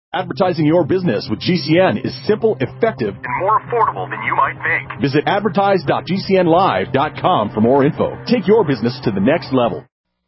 Advertising your business with GCN is simple, effective, and more affordable than you might think. Visit advertise.gcnlive.com for more info. Take your business to the next level.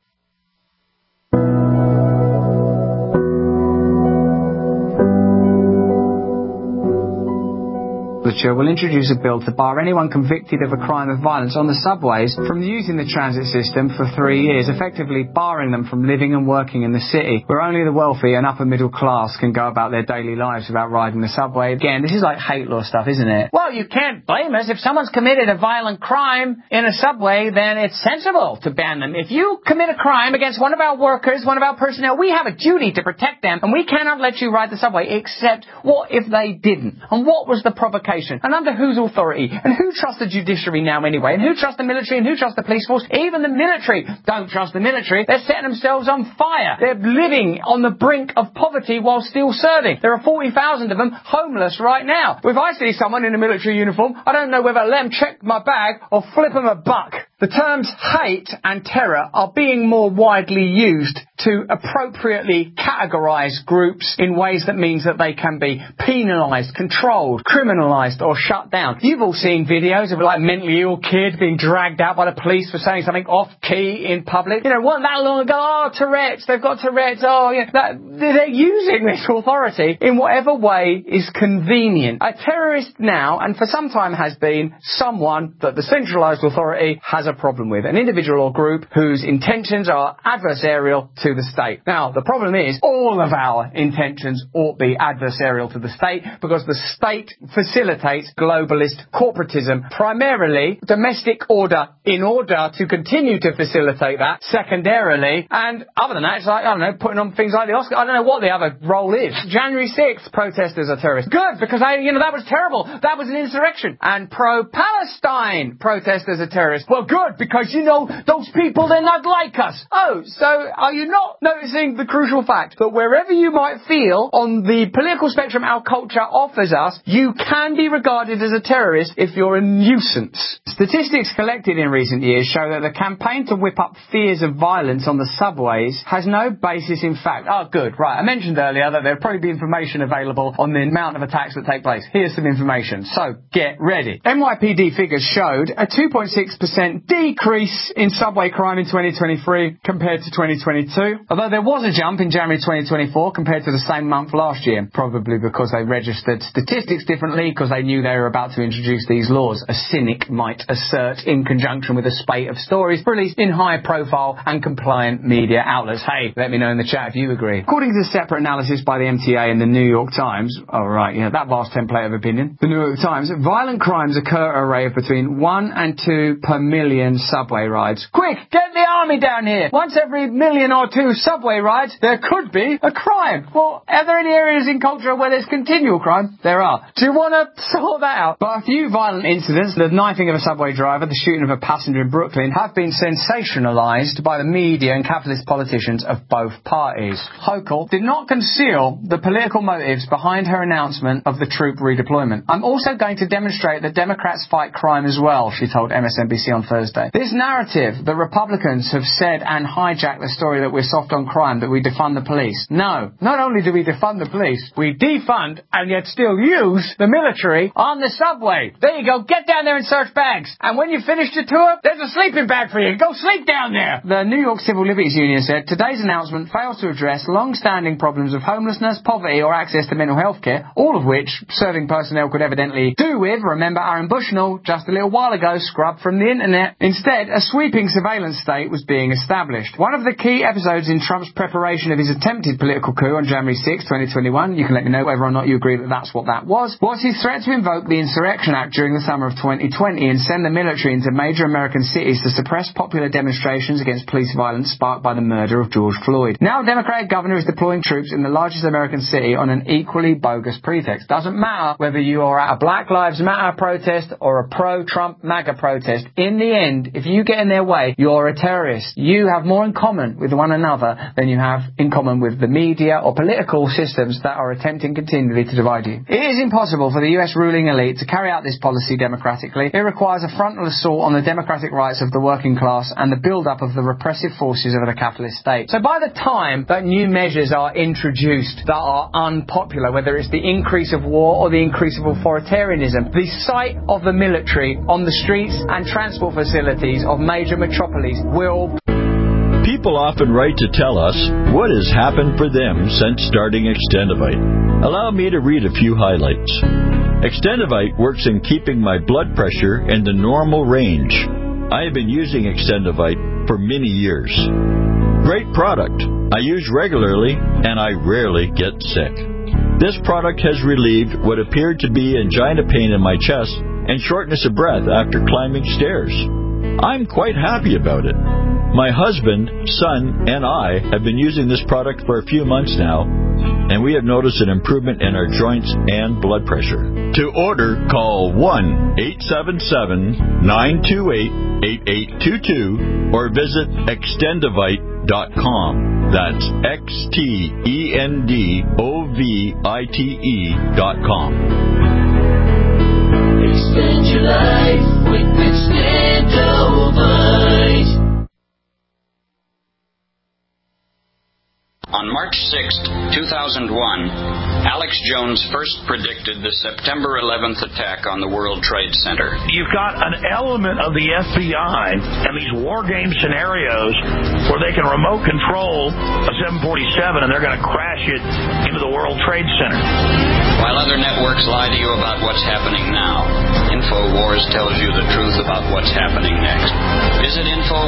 Will introduce a bill to bar anyone convicted of a crime of violence on the subways from using the transit system for 3 years, effectively barring them from living and working in the city, where only the wealthy and upper middle class can go about their daily lives without riding the subway. Again, this is like hate law stuff, isn't it? Well, you can't blame us. If someone's committed a violent crime in a subway, then it's sensible to ban them. If you commit a crime against one of our workers, one of our personnel, we have a duty to protect them, and we cannot let you ride the subway, except what if they didn't? And what was the provocation? And under whose authority? And who trusts the judiciary now anyway? And who trusts the military? And who trusts the police force? Even the military don't trust the military. They're setting themselves on fire. They're living on the brink of poverty while still serving. There are 40,000 of them homeless right now. If I see someone in a military uniform, I don't know whether to let them check my bag or flip them a buck. The terms hate and terror are being more widely used to appropriately categorise groups in ways that means that they can be penalised, controlled, criminalised or shut down. You've all seen videos of like mentally ill kid being dragged out by the police for saying something off-key in public. You know, wasn't that long ago, oh, Tourette's, they've got Tourette's, oh, yeah. They're using this authority in whatever way is convenient. A terrorist now, and for some time has been, someone that the centralised authority has a problem with, an individual or group whose intentions are adversarial to the state. Now, the problem is all of our intentions ought to be adversarial to the state because the state facilitates globalist corporatism, primarily domestic order in order to continue to facilitate that, secondarily, and other than that, it's like, I don't know, putting on things like the Oscar. I don't know what the other role is. January 6th, protesters are terrorists. Good, because that was terrible. That was an insurrection. And pro-Palestine protesters are terrorists. Well, good, because, those people, they're not like us. Oh, so are you not noticing the crucial fact that wherever you might feel on the political spectrum our culture offers us, you can be regarded as a terrorist if you're a nuisance. Statistics collected in recent years show that the campaign to whip up fears of violence on the subways has no basis in fact. Oh, good, right. I mentioned earlier that there'll probably be information available on the amount of attacks that take place. Here's some information, so get ready. NYPD figures showed a 2.6% decrease in subway crime in 2023 compared to 2022, although there was a jump in January 2024 compared to the same month last year, probably because they registered statistics differently because they knew they were about to introduce these laws, a cynic might assert, in conjunction with a spate of stories released in high-profile and compliant media outlets. Hey, let me know in the chat if you agree. According to a separate analysis by the MTA and the New York Times, that vast template of opinion, the New York Times, violent crimes occur at a rate of between 1 and 2 per million subway rides. Quick, get the army down here! Once every million or two subway rides, there could be a crime. Well, are there any areas in culture where there's continual crime? There are. Do you want to sort that out? But a few violent incidents, the knifing of a subway driver, the shooting of a passenger in Brooklyn, have been sensationalised by the media and capitalist politicians of both parties. Hochul did not conceal the political motives behind her announcement of the troop redeployment. I'm also going to demonstrate that Democrats fight crime as well, she told MSNBC on Thursday. This narrative that Republicans have said and hijacked the story that we're soft on crime, that we defund the police. No, not only do we defund the police, we defund and yet still use the military on the subway. There you go, get down there and search bags. And when you finish your tour, there's a sleeping bag for you. Go sleep down there. The New York Civil Liberties Union said today's announcement fails to address long-standing problems of homelessness, poverty or access to mental health care, all of which serving personnel could evidently do with, remember Aaron Bushnell just a little while ago, scrubbed from the internet. Instead, a sweeping surveillance state was being established. One of the key episodes in Trump's preparation of his attempted political coup on January 6, 2021, you can let me know whether or not you agree that that's what that was his threat to invoke the Insurrection Act during the summer of 2020 and send the military into major American cities to suppress popular demonstrations against police violence sparked by the murder of George Floyd. Now a Democratic governor is deploying troops in the largest American city on an equally bogus pretext. Doesn't matter whether you are at a Black Lives Matter protest or a pro-Trump MAGA protest. In the end, if you get in their way, you're a terrorist. You have more in common with one another than you have in common with the media or political systems that are attempting continually to divide you. It is impossible for the US ruling elite to carry out this policy democratically. It requires a frontal assault on the democratic rights of the working class and the build-up of the repressive forces of the capitalist state. So by the time that new measures are introduced that are unpopular, whether it's the increase of war or the increase of authoritarianism, the sight of the military on the streets and transport facilities of major metropolises will... People often write to tell us what has happened for them since starting Extendivite. Allow me to read a few highlights. Extendivite works in keeping my blood pressure in the normal range. I have been using Extendivite for many years. Great product. I use regularly and I rarely get sick. This product has relieved what appeared to be angina pain in my chest and shortness of breath after climbing stairs. I'm quite happy about it. My husband, son, and I have been using this product for a few months now, and we have noticed an improvement in our joints and blood pressure. To order, call 1-877-928-8822 or visit Extendivite.com. That's Extendovite.com. Extend your life with Extendovite. On March 6, 2001, Alex Jones first predicted the September 11th attack on the World Trade Center. You've got an element of the FBI and these war game scenarios where they can remote control a 747 and they're going to crash it into the World Trade Center. While other networks lie to you about what's happening now, InfoWars tells you the truth about what's happening next. Visit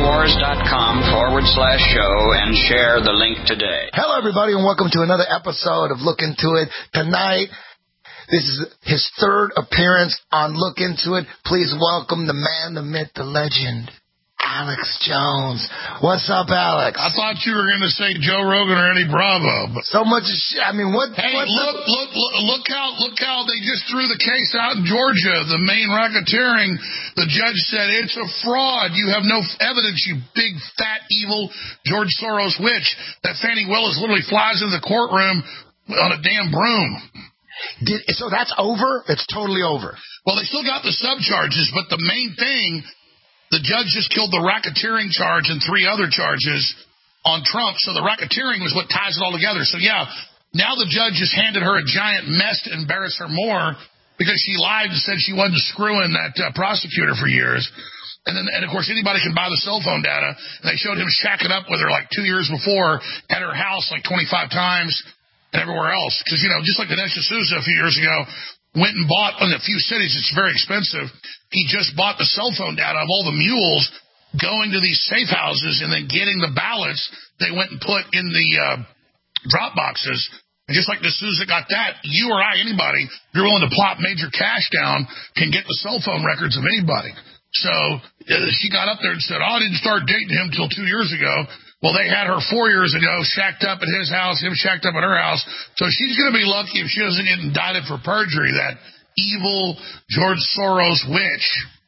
Infowars.com/show and share the link today. Hello, everybody, and welcome to another episode of Look Into It. Tonight, this is his third appearance on Look Into It. Please welcome the man, the myth, the legend, Alex Jones. What's up, Alex? I thought you were going to say Joe Rogan or Eddie Bravo. But so much shit. I mean, what? Hey, look how they just threw the case out in Georgia. The main racketeering. The judge said it's a fraud. You have no evidence, you big, fat, evil George Soros witch. That Fannie Willis literally flies into the courtroom on a damn broom. So that's over? It's totally over. Well, they still got the subcharges, but the main thing, the judge just killed the racketeering charge and 3 other charges on Trump. So the racketeering was what ties it all together. So, yeah, now the judge just handed her a giant mess to embarrass her more because she lied and said she wasn't screwing that prosecutor for years. And of course, anybody can buy the cell phone data. And they showed him shacking up with her like 2 years before at her house like 25 times and everywhere else. Because, you know, just like Dinesh D'Souza a few years ago, went and bought in a few cities, it's very expensive. He just bought the cell phone data of all the mules going to these safe houses and then getting the ballots they went and put in the drop boxes. And just like D'Souza got that, you or I, anybody, if you're willing to plop major cash down, can get the cell phone records of anybody. So she got up there and said, I didn't start dating him until 2 years ago. Well, they had her 4 years ago, shacked up at his house, him shacked up at her house. So she's going to be lucky if she doesn't get indicted for perjury, that evil George Soros witch.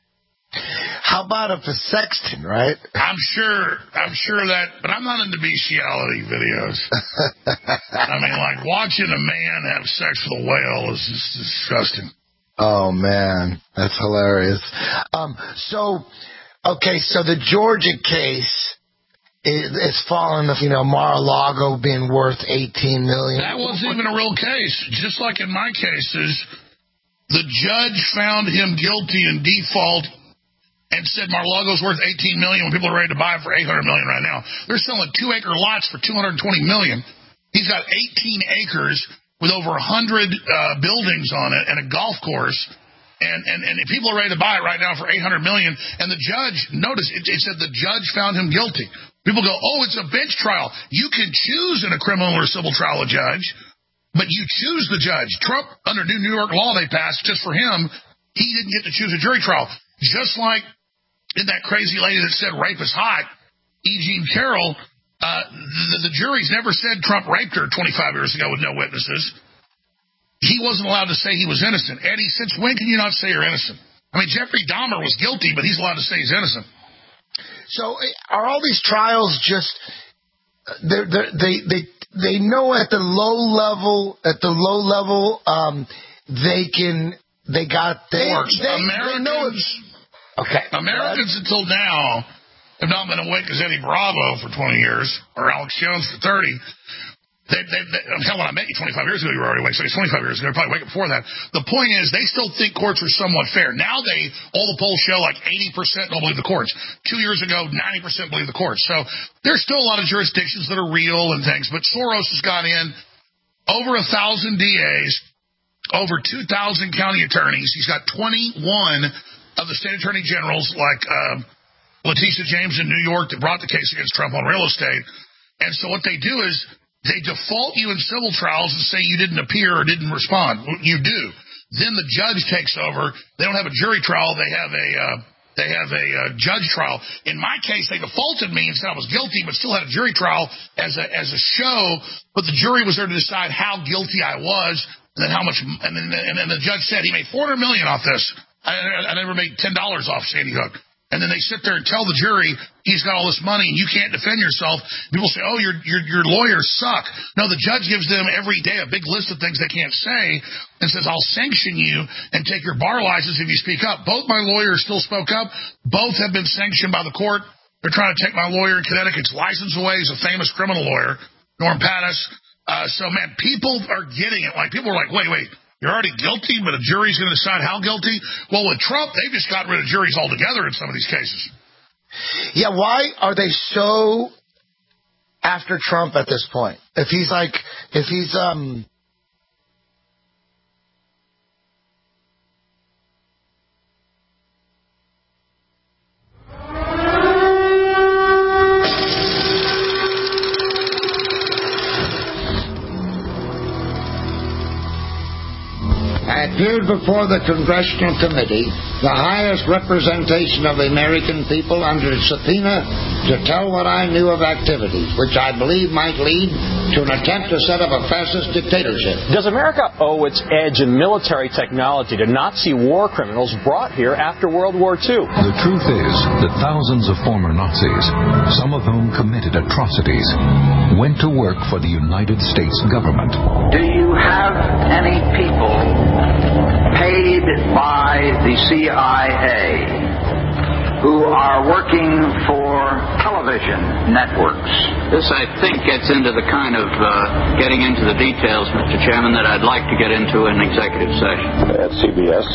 How about a sexting, right? I'm sure that, but I'm not into bestiality videos. I mean, like watching a man have sex with a whale is just disgusting. Oh, man, that's hilarious. So the Georgia case is falling, Mar-a-Lago being worth $18 million. That wasn't even a real case. Just like in my cases, the judge found him guilty in default and said Mar-a-Lago's worth $18 million when people are ready to buy it for $800 million right now. They're selling 2-acre lots for $220 million. He's got 18 acres with over 100 buildings on it and a golf course. And people are ready to buy it right now for $800 million. And the judge, notice, it said the judge found him guilty. People go, oh, it's a bench trial. You can choose in a criminal or civil trial a judge, but you choose the judge. Trump, under New York law they passed just for him, he didn't get to choose a jury trial. Just like in that crazy lady that said rape is hot, E. Jean Carroll, the jury's never said Trump raped her 25 years ago with no witnesses. He wasn't allowed to say he was innocent. Eddie, since when can you not say you're innocent? I mean, Jeffrey Dahmer was guilty, but he's allowed to say he's innocent. So are all these trials just they know at the low level they Americans until now have not been awake as Eddie Bravo for 20 years or Alex Jones for 30. Hell, when I met you 25 years ago, you were already awake. So it's 25 years ago. You're probably awake before that. The point is, they still think courts are somewhat fair. Now all the polls show like 80% don't believe the courts. 2 years ago, 90% believe the courts. So there's still a lot of jurisdictions that are real and things. But Soros has got in over 1,000 DAs, over 2,000 county attorneys. He's got 21 of the state attorney generals like Letitia James in New York that brought the case against Trump on real estate. And so what they do is, they default you in civil trials and say you didn't appear or didn't respond. You do. Then the judge takes over. They don't have a jury trial. They have a judge trial. In my case, they defaulted me and said I was guilty, but still had a jury trial as a show. But the jury was there to decide how guilty I was, and then how much. And then the judge said he made $400 million off this. I never made $10 off Sandy Hook. And then they sit there and tell the jury he's got all this money and you can't defend yourself. People say, oh, your lawyers suck. No, the judge gives them every day a big list of things they can't say and says, I'll sanction you and take your bar license if you speak up. Both my lawyers still spoke up. Both have been sanctioned by the court. They're trying to take my lawyer in Connecticut's license away. He's a famous criminal lawyer, Norm Pattis. So, man, people are getting it. Like, people are like, wait. You're already guilty, but a jury's going to decide how guilty? Well, with Trump, they've just got rid of juries altogether in some of these cases. Yeah, why are they so after Trump at this point? If he's I appeared before the Congressional Committee, the highest representation of the American people, under subpoena to tell what I knew of activities which I believe might lead to an attempt to set up a fascist dictatorship. Does America owe its edge in military technology to Nazi war criminals brought here after World War II? The truth is that thousands of former Nazis, some of whom committed atrocities, went to work for the United States government. Do you have any people paid by the CIA who are working for television networks? This, I think, gets into the kind of getting into the details, Mr. Chairman, that I'd like to get into in executive session. At CBS,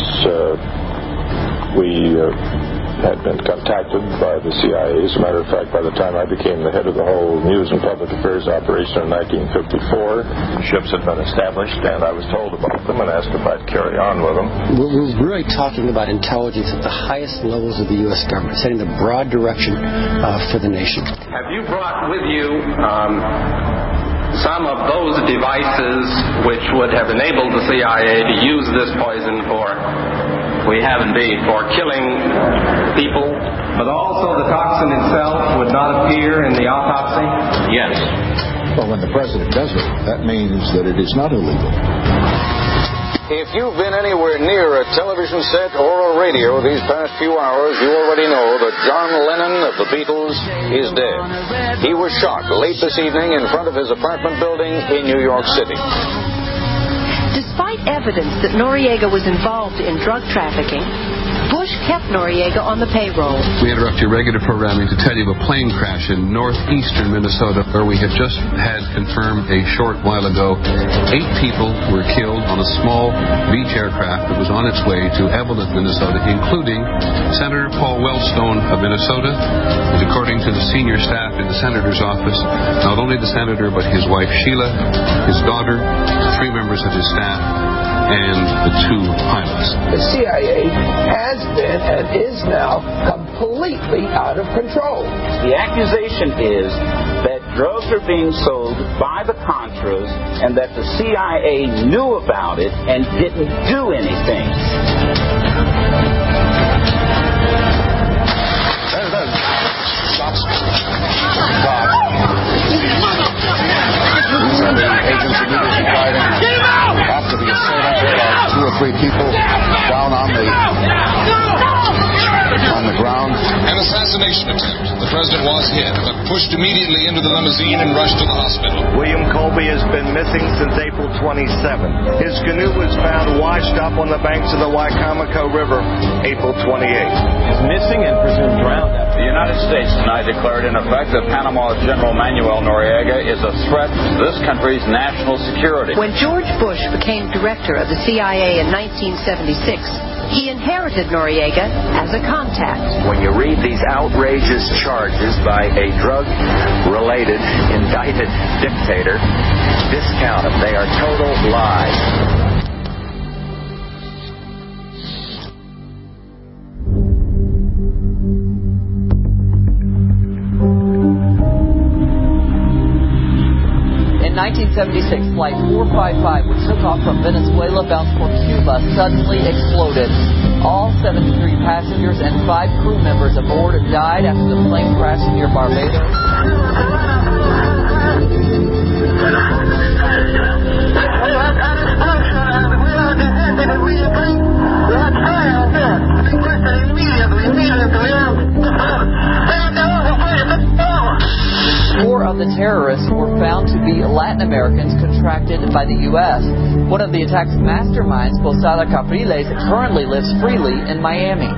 we had been contacted by the CIA. As a matter of fact, by the time I became the head of the whole news and public affairs operation in 1954, ships had been established, and I was told about them and asked if I'd carry on with them. We're really talking about intelligence at the highest levels of the U.S. government, setting the broad direction for the nation. Have you brought with you some of those devices which would have enabled the CIA to use this poison for, we have indeed, for killing people? But also the toxin itself would not appear in the autopsy? Yes. Well, when the president does it, that means that it is not illegal. If you've been anywhere near a television set or a radio these past few hours, you already know that John Lennon of the Beatles is dead. He was shot late this evening in front of his apartment building in New York City. Despite evidence that Noriega was involved in drug trafficking, Bush kept Noriega on the payroll. We interrupt your regular programming to tell you of a plane crash in northeastern Minnesota, where we have just had confirmed a short while ago 8 people were killed on a small beach aircraft that was on its way to Evelyn, Minnesota, including Senator Paul Wellstone of Minnesota, and according to the senior staff in the senator's office, not only the senator but his wife Sheila, his daughter, 3 members of his staff, and the 2 pilots. The CIA has been and is now completely out of control. The accusation is that drugs are being sold by the Contras and that the CIA knew about it and didn't do anything. There it is. Shots. These are the agents immediately fighting after the assailant. There are 2 or 3 people down on the ground. An assassin assassination attempt. The president was hit, but pushed immediately into the limousine and rushed to the hospital. William Colby has been missing since April 27th. His canoe was found washed up on the banks of the Wicomico River April 28th. He's missing and presumed drowned. The United States tonight declared in effect that Panama's General Manuel Noriega is a threat to this country's national security. When George Bush became director of the CIA in 1976, he inherited Noriega as a contact. When you read these outrageous charges by a drug-related, indicted dictator, discount them. They are total lies. In 1976, Flight 455, which took off from Venezuela bound for Cuba, suddenly exploded. All 73 passengers and 5 crew members aboard died after the plane crashed near Barbados. Four of the terrorists were found to be Latin Americans contracted by the U.S. One of the attack's masterminds, Posada Capriles, currently lives freely in Miami.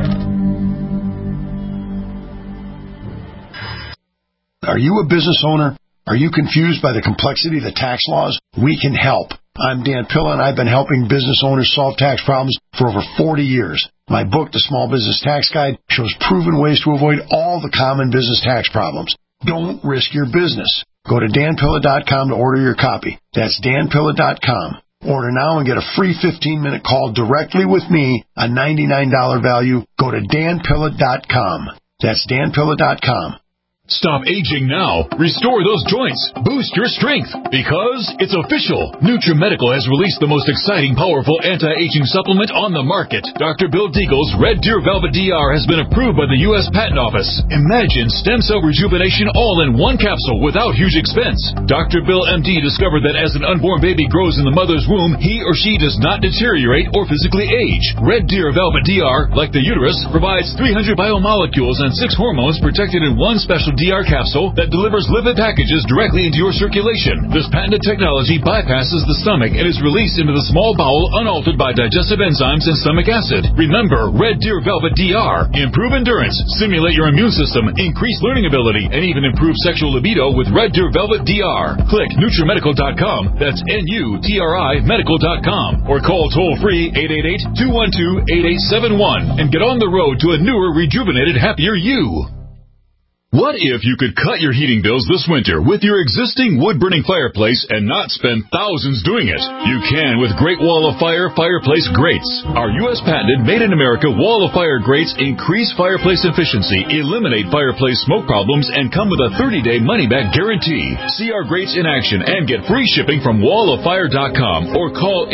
Are you a business owner? Are you confused by the complexity of the tax laws? We can help. I'm Dan Pilla, and I've been helping business owners solve tax problems for over 40 years. My book, The Small Business Tax Guide, shows proven ways to avoid all the common business tax problems. Don't risk your business. Go to danpilla.com to order your copy. That's danpilla.com. Order now and get a free 15-minute call directly with me, a $99 value. Go to danpilla.com. That's danpilla.com. Stop aging now. Restore those joints. Boost your strength. Because it's official. NutriMedical has released the most exciting, powerful anti-aging supplement on the market. Dr. Bill Deagle's Red Deer Velvet DR has been approved by the U.S. Patent Office. Imagine stem cell rejuvenation all in one capsule without huge expense. Dr. Bill MD discovered that as an unborn baby grows in the mother's womb, he or she does not deteriorate or physically age. Red Deer Velvet DR, like the uterus, provides 300 biomolecules and 6 hormones protected in one special DR capsule that delivers lipid packages directly into your circulation. This patented technology bypasses the stomach and is released into the small bowel unaltered by digestive enzymes and stomach acid. Remember, Red Deer Velvet DR. Improve endurance, stimulate your immune system, increase learning ability, and even improve sexual libido with Red Deer Velvet DR. Click NutriMedical.com, that's NUTRI Medical.com, or call toll-free 888-212-8871 and get on the road to a newer, rejuvenated, happier you. What if you could cut your heating bills this winter with your existing wood-burning fireplace and not spend thousands doing it? You can with Great Wall of Fire fireplace grates. Our U.S. patented made-in-America Wall of Fire grates increase fireplace efficiency, eliminate fireplace smoke problems, and come with a 30-day money-back guarantee. See our grates in action and get free shipping from walloffire.com or call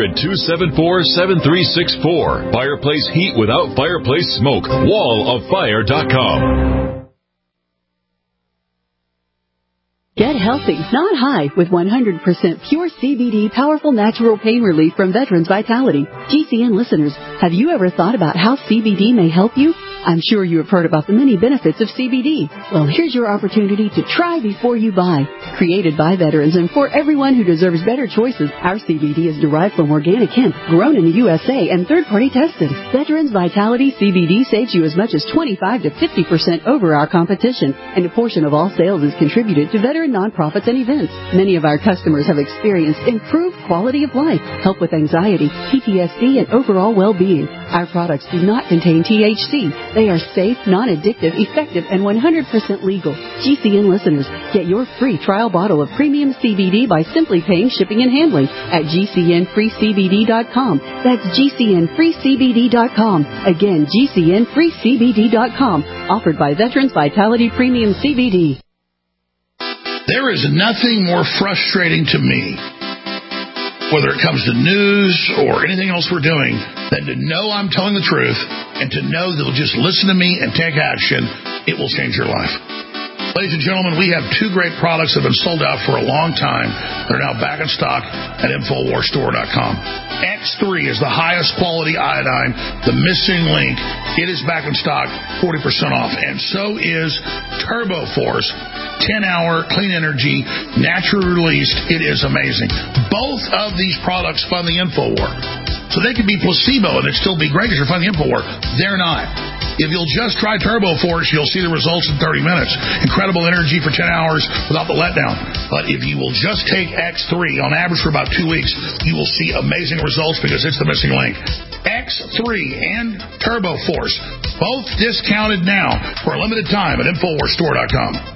800-274-7364. Fireplace heat without fireplace smoke. walloffire.com. Get healthy, not high, with 100% pure CBD powerful natural pain relief from Veterans Vitality. GCN listeners, have you ever thought about how CBD may help you? I'm sure you have heard about the many benefits of CBD. Well, here's your opportunity to try before you buy. Created by veterans and for everyone who deserves better choices, our CBD is derived from organic hemp, grown in the USA and third-party tested. Veterans Vitality CBD saves you as much as 25 to 50% over our competition, and a portion of all sales is contributed to veteran nonprofits and events. Many of our customers have experienced improved quality of life, help with anxiety, PTSD, and overall well-being. Our products do not contain THC. They are safe, non-addictive, effective, and 100% legal. GCN listeners, get your free trial bottle of premium CBD by simply paying shipping and handling at GCNFreeCBD.com. That's GCNFreeCBD.com. Again, GCNFreeCBD.com. Offered by Veterans Vitality Premium CBD. There is nothing more frustrating to me, whether it comes to news or anything else we're doing, than to know I'm telling the truth and to know they'll just listen to me and take action. It will change your life. Ladies and gentlemen, we have two great products that have been sold out for a long time. They're now back in stock at InfoWarsStore.com. X3 is the highest quality iodine, the missing link. It is back in stock, 40% off. And so is TurboForce, 10-hour clean energy, naturally released. It is amazing. Both of these products fund the InfoWar. So they could be placebo and it'd still be great because you're funding InfoWar. They're not. If you'll just try TurboForce, you'll see the results in 30 minutes. Incredible energy for 10 hours without the letdown. But if you will just take X3 on average for about 2 weeks, you will see amazing results because it's the missing link. X3 and TurboForce, both discounted now for a limited time at InfoWarsStore.com.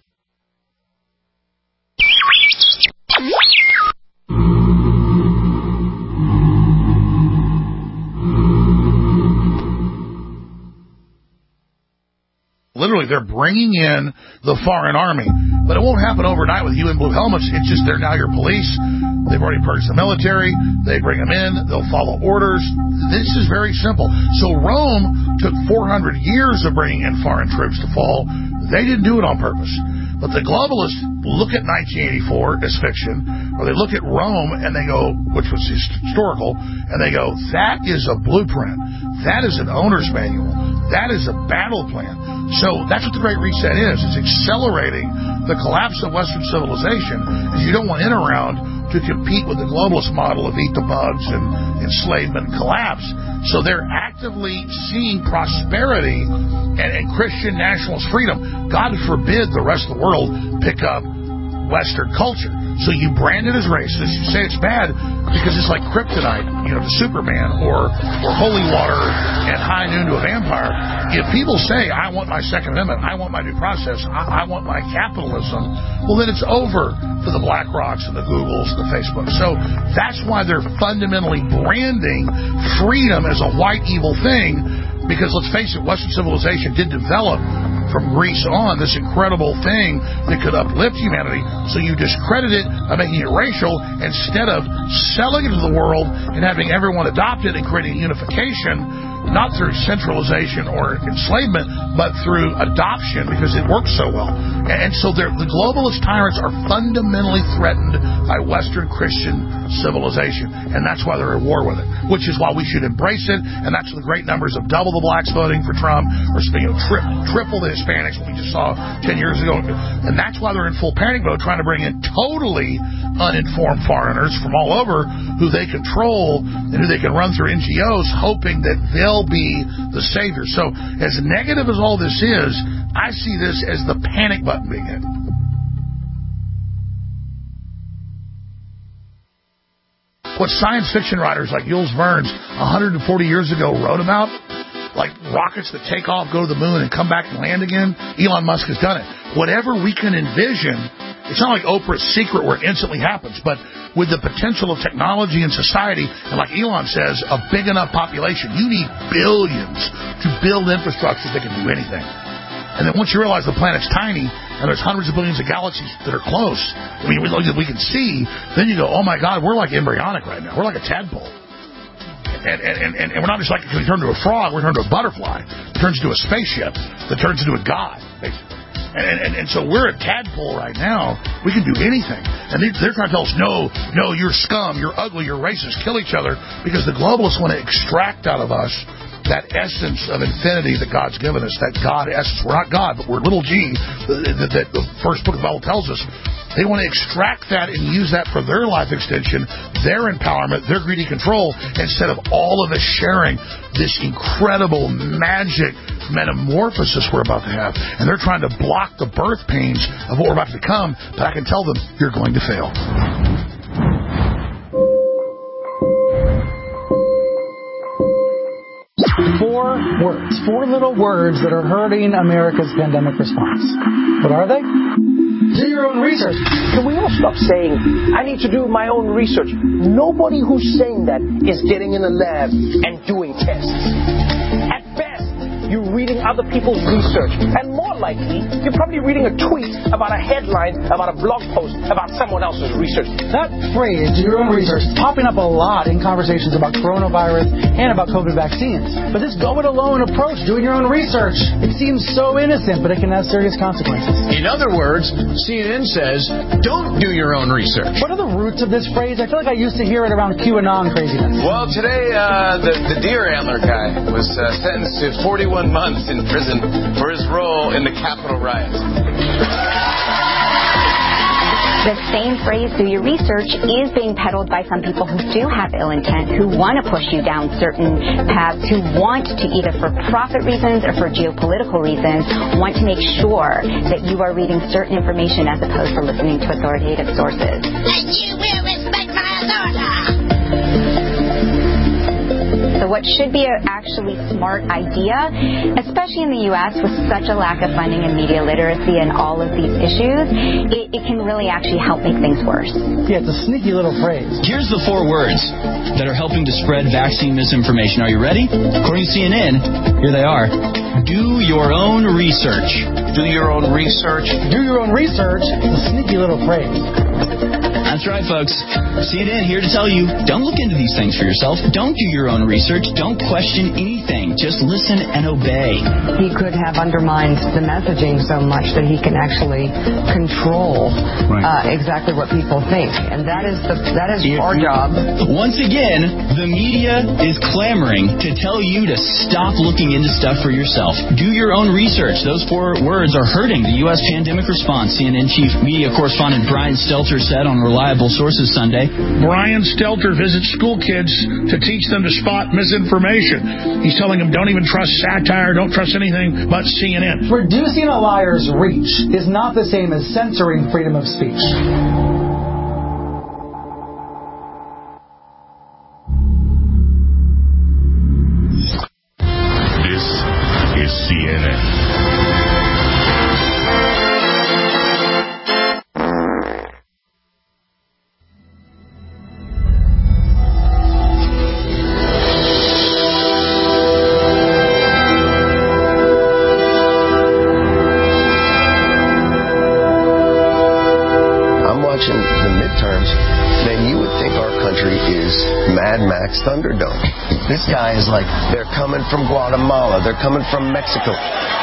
Literally, they're bringing in the foreign army. But it won't happen overnight with you in blue helmets. It's just they're now your police. They've already purged the military. They bring them in. They'll follow orders. This is very simple. So Rome took 400 years of bringing in foreign troops to fall. They didn't do it on purpose. But the globalists look at 1984 as fiction, or they look at Rome and they go, which was historical, and they go, that is a blueprint. That is an owner's manual. That is a battle plan. So that's what the Great Reset is. It's accelerating the collapse of Western civilization. You don't want in around to compete with the globalist model of eat the bugs and enslavement and collapse. So they're actively seeing prosperity and Christian nationalist freedom. God forbid the rest of the world pick up Western culture. So you brand it as racist. You say it's bad because it's like kryptonite, to Superman or holy water and high noon to a vampire. If people say, I want my Second Amendment, I want my due process, I want my capitalism, well, then it's over for the BlackRocks and the Googles and the Facebooks. So that's why they're fundamentally branding freedom as a white evil thing, because let's face it, Western civilization did develop from Greece on this incredible thing that could uplift humanity. So you discredit it by making it racial instead of selling it to the world and having everyone adopt it and creating unification, not through centralization or enslavement, but through adoption, because it works so well. And so the globalist tyrants are fundamentally threatened by Western Christian civilization, and that's why they're at war with it, which is why we should embrace it, and that's the great numbers of double the blacks voting for Trump, or triple the Hispanics, what we just saw 10 years ago. And that's why they're in full panic mode, trying to bring in totally uninformed foreigners from all over who they control and who they can run through NGOs, hoping that they'll be the savior. So as negative as all this is, I see this as the panic button being hit. What science fiction writers like Jules Verne 140 years ago wrote about, like rockets that take off, go to the moon, and come back and land again, Elon Musk has done it. Whatever we can envision, it's not like Oprah's Secret where it instantly happens, but with the potential of technology and society, and like Elon says, a big enough population, you need billions to build infrastructures that can do anything. And then once you realize the planet's tiny, and there's hundreds of billions of galaxies that are close, we can see, then you go, oh my God, we're like embryonic right now. We're like a tadpole. And we're not just like, we turn to a frog, we turn to a butterfly. It turns into a spaceship that turns into a god, basically. And so we're a tadpole right now. We can do anything. And they're trying to tell us, no, you're scum, you're ugly, you're racist, kill each other, because the globalists want to extract out of us that essence of infinity that God's given us, that God essence. We're not God, but we're little g, that the first book of the Bible tells us. They want to extract that and use that for their life extension, their empowerment, their greedy control, instead of all of us sharing this incredible magic metamorphosis we're about to have. And they're trying to block the birth pains of what we're about to become, but I can tell them, you're going to fail. 4 words, 4 little words that are hurting America's pandemic response. What are they? Do your own research. Can we all stop saying, I need to do my own research? Nobody who's saying that is getting in a lab and doing tests. At best, you're reading other people's research. And more likely, you're probably reading a tweet about a headline, about a blog post, about someone else's research. That phrase, do your own research, is popping up a lot in conversations about coronavirus and about COVID vaccines. But this go-it-alone approach, doing your own research, it seems so innocent, but it can have serious consequences. In other words, CNN says, don't do your own research. What are the roots of this phrase? I feel like I used to hear it around QAnon craziness. Well, today, the deer antler guy was sentenced to 41 months in prison for his role in the Capitol riots. The same phrase, do your research, is being peddled by some people who do have ill intent, who want to push you down certain paths, who want to, either for profit reasons or for geopolitical reasons, want to make sure that you are reading certain information as opposed to listening to authoritative sources. That you will respect my authority. So what should be an actually smart idea, especially in the U.S. with such a lack of funding and media literacy and all of these issues, it can really actually help make things worse. Yeah, it's a sneaky little phrase. Here's the 4 words that are helping to spread vaccine misinformation. Are you ready? According to CNN, here they are. Do your own research. Do your own research. Do your own research is a sneaky little phrase. That's right, folks. CNN here to tell you, don't look into these things for yourself. Don't do your own research. Don't question anything. Just listen and obey. He could have undermined the messaging so much that he can actually control exactly what people think. And that is our job. Once again, the media is clamoring to tell you to stop looking into stuff for yourself. Do your own research. Those 4 words are hurting the U.S. pandemic response, CNN chief media correspondent Brian Stelter said on Reliable Sources Sunday. Brian Stelter visits school kids to teach them to spot misinformation. He's telling them don't even trust satire, don't trust anything but CNN. Reducing a liar's reach is not the same as censoring freedom of speech. This is CNN. Thunderdome. This guy is like, they're coming from Guatemala, they're coming from Mexico.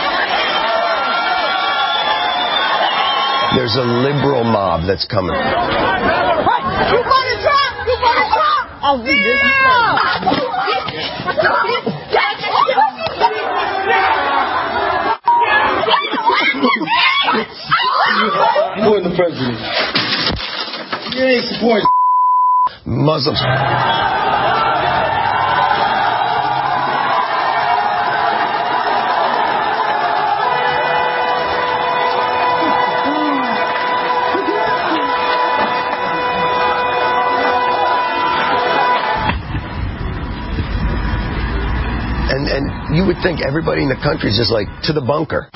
There's a liberal mob that's coming. Hey, you voted Trump! You voted Trump! Oh, I'm voting the president. You ain't supporting Muslims. And you would think everybody in the country is just like, to the bunker.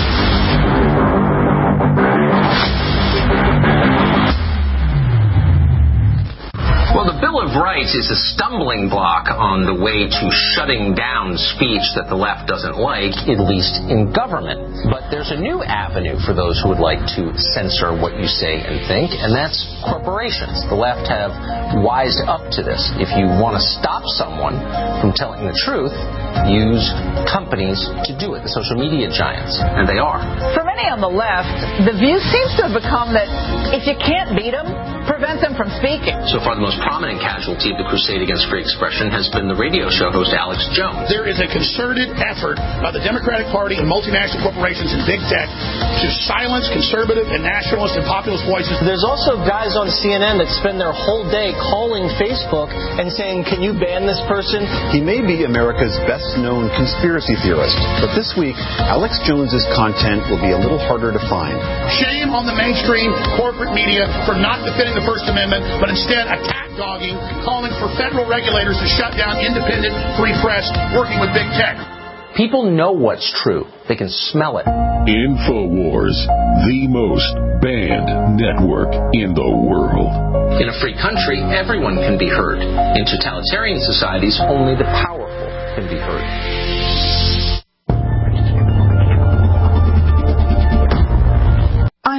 Well, the Bill of Rights is a stumbling block on the way to shutting down speech that the left doesn't like, at least in government. But there's a new avenue for those who would like to censor what you say and think, and that's corporations. The left have wised up to this. If you want to stop someone from telling the truth, use companies to do it, the social media giants, and they are. For many on the left, the view seems to have become that if you can't beat them, prevent them from speaking. So far, the most prominent casualty of the crusade against free expression has been the radio show host Alex Jones. There is a concerted effort by the Democratic Party and multinational corporations and big tech to silence conservative and nationalist and populist voices. There's also guys on CNN that spend their whole day calling Facebook and saying, can you ban this person? He may be America's best-known conspiracy theorist, but this week, Alex Jones's content will be a little harder to find. Shame on the mainstream corporate media for not defending the First Amendment, but instead attack-dogging, calling for federal regulators to shut down independent, free press, working with big tech. People know what's true. They can smell it. InfoWars, the most banned network in the world. In a free country, everyone can be heard. In totalitarian societies, only the powerful can be heard.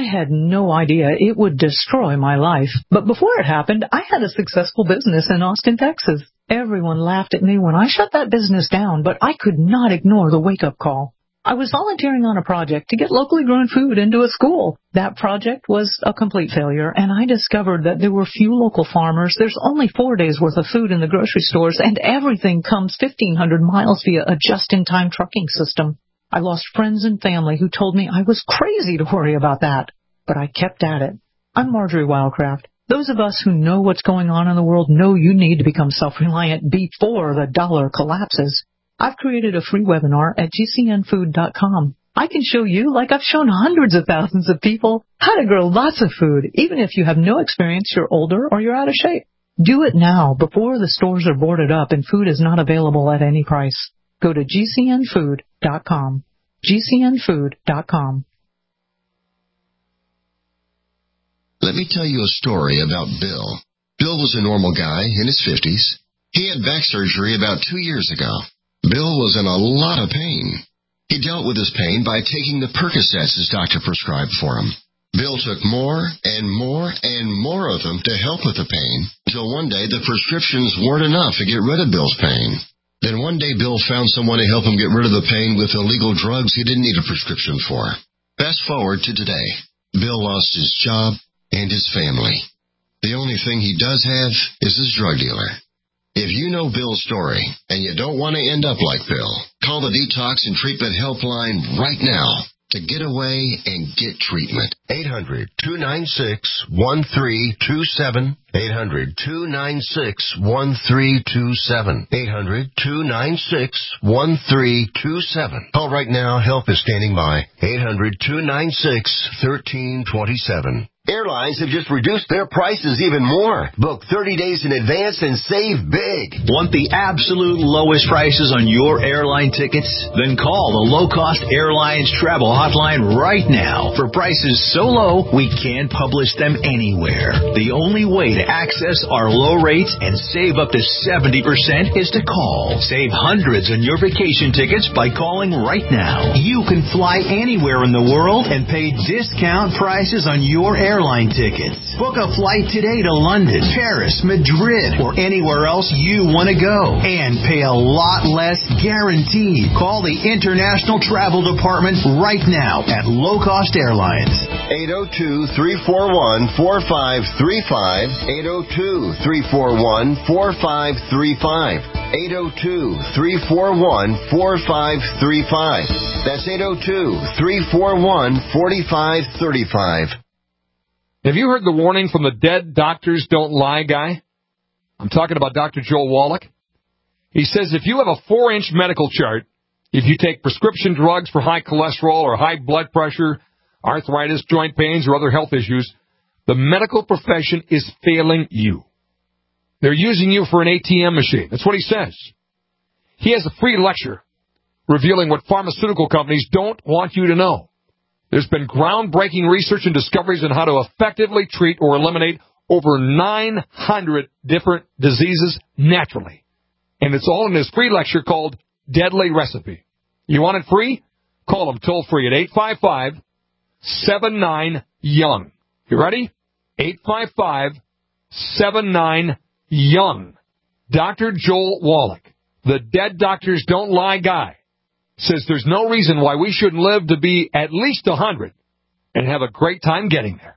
had no idea it would destroy my life. But before it happened, I had a successful business in Austin, Texas. Everyone laughed at me when I shut that business down, but I could not ignore the wake-up call. I was volunteering on a project to get locally grown food into a school. That project was a complete failure, and I discovered that there were few local farmers. There's only 4 days' worth of food in the grocery stores, and everything comes 1,500 miles via a just-in-time trucking system. I lost friends and family who told me I was crazy to worry about that, but I kept at it. I'm Marjorie Wildcraft. Those of us who know what's going on in the world know you need to become self-reliant before the dollar collapses. I've created a free webinar at gcnfood.com. I can show you, like I've shown hundreds of thousands of people, how to grow lots of food, even if you have no experience, you're older, or you're out of shape. Do it now, before the stores are boarded up and food is not available at any price. Go to gcnfood.com. gcnfood.com. Let me tell you a story about Bill. Bill was a normal guy in his 50s. He had back surgery about 2 years ago. Bill was in a lot of pain. He dealt with his pain by taking the Percocets his doctor prescribed for him. Bill took more and more and more of them to help with the pain, until one day the prescriptions weren't enough to get rid of Bill's pain. Then one day Bill found someone to help him get rid of the pain with illegal drugs he didn't need a prescription for. Fast forward to today. Bill lost his job and his family. The only thing he does have is his drug dealer. If you know Bill's story and you don't want to end up like Bill, call the Detox and Treatment Helpline right now to get away and get treatment. 800-296-1327. 800-296-1327. 800-296-1327. Call right now. Help is standing by. 800-296-1327. Airlines have just reduced their prices even more. Book 30 days in advance and save big. Want the absolute lowest prices on your airline tickets? Then call the Low Cost Airlines Travel Hotline right now. For prices so low, we can't publish them anywhere. The only way to access our low rates and save up to 70% is to call. Save hundreds on your vacation tickets by calling right now. You can fly anywhere in the world and pay discount prices on your airline tickets. Book a flight today to London, Paris, Madrid, or anywhere else you want to go, and pay a lot less guaranteed. Call the International Travel Department right now at Low Cost Airlines. 802-341-4535. 802-341-4535. 802-341-4535. That's 802-341-4535. Have you heard the warning from the Dead Doctors Don't Lie guy? I'm talking about Dr. Joel Wallach. He says if you have a 4-inch medical chart, if you take prescription drugs for high cholesterol or high blood pressure, arthritis, joint pains, or other health issues, the medical profession is failing you. They're using you for an ATM machine. That's what he says. He has a free lecture revealing what pharmaceutical companies don't want you to know. There's been groundbreaking research and discoveries on how to effectively treat or eliminate over 900 different diseases naturally. And it's all in this free lecture called Deadly Recipe. You want it free? Call them toll free at 855-79-YOUNG. You ready? 855-79-YOUNG. Dr. Joel Wallach, the Dead Doctors Don't Lie guy, says there's no reason why we shouldn't live to be at least 100 and have a great time getting there.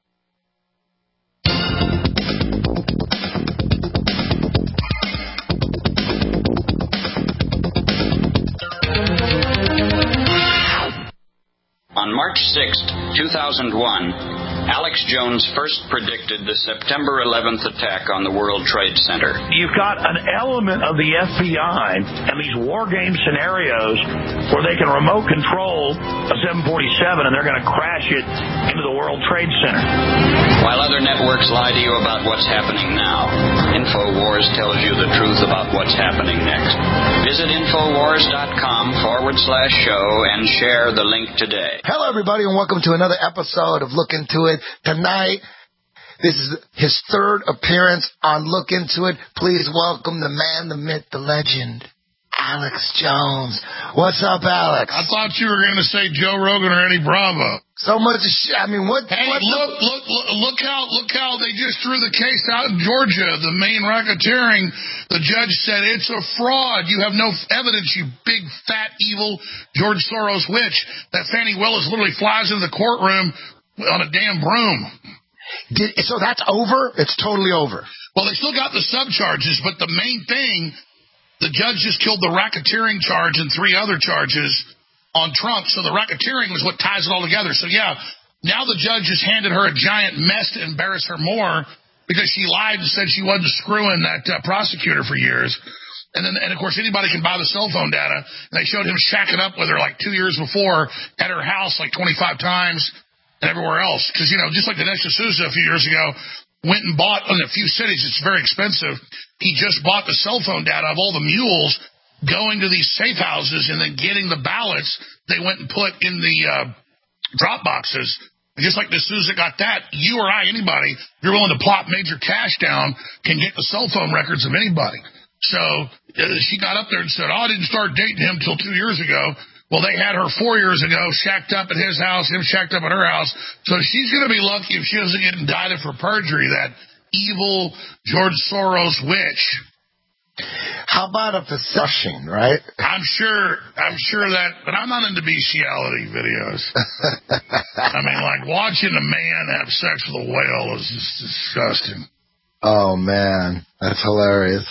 On March 6, 2001, Alex Jones first predicted the September 11th attack on the World Trade Center. You've got an element of the FBI and these war game scenarios where they can remote control a 747 and they're going to crash it into the World Trade Center. While other networks lie to you about what's happening now, InfoWars tells you the truth about what's happening next. Visit Infowars.com/show and share the link today. Hello, everybody, and welcome to another episode of Look Into It. Tonight, this is his third appearance on Look Into It. Please welcome the man, the myth, the legend, Alex Jones. What's up, Alex? I thought you were going to say Joe Rogan or Eddie Bravo. So much shit. I mean, what? Hey, look how they just threw the case out in Georgia. The main racketeering. The judge said it's a fraud. You have no evidence, you big, fat, evil George Soros witch. That Fannie Willis literally flies into the courtroom on a damn broom. So that's over? It's totally over. Well, they still got the subcharges, but the main thing, the judge just killed the racketeering charge and 3 other charges on Trump. So the racketeering was what ties it all together. So, yeah, now the judge just handed her a giant mess to embarrass her more because she lied and said she wasn't screwing that prosecutor for years. And of course, anybody can buy the cell phone data. And they showed him shacking up with her like 2 years before at her house like 25 times and everywhere else. Because, just like Dinesh D'Souza a few years ago went and bought in a few cities, it's very expensive. He just bought the cell phone data of all the mules going to these safe houses and then getting the ballots they went and put in the drop boxes. And just like D'Souza got that, you or I, anybody, if you're willing to plop major cash down, can get the cell phone records of anybody. So she got up there and said, I didn't start dating him till 2 years ago. Well, they had her 4 years ago, shacked up at his house, him shacked up at her house. So she's going to be lucky if she doesn't get indicted for perjury, that evil George Soros witch. How about a possession, right? I'm sure that, but I'm not into bestiality videos. I mean, like watching a man have sex with a whale is just disgusting. Oh man, that's hilarious.